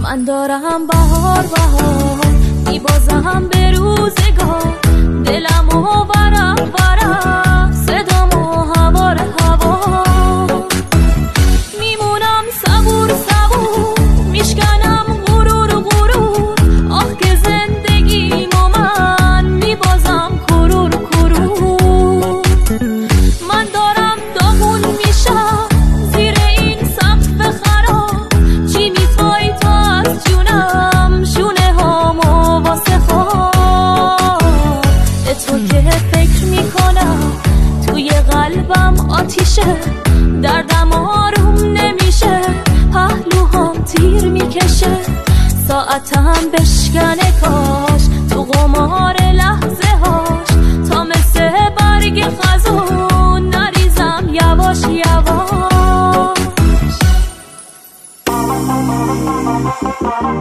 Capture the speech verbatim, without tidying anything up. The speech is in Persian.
من دارم بهار بهار میبازم به روزگار، دلمو ورق ورق صدامو هوار هوا، میمونم صبور صبور میشکنم غرور غرور، آخ که زندگیمو من میبازم کرور کرور. من دارم داغون میشم زیر این سقف خراب، چی میخوای تو از جونم شونه هامو واسه خواب، به تو که فکر میکنم توی قلبم آتیشه، دردم آروم نمیشه پهلوهام تیر میکشه، ساعتم بشکنه کاش تو قمار لحظه هاش، تا مثل برگ خزون نریزم یواش یواش.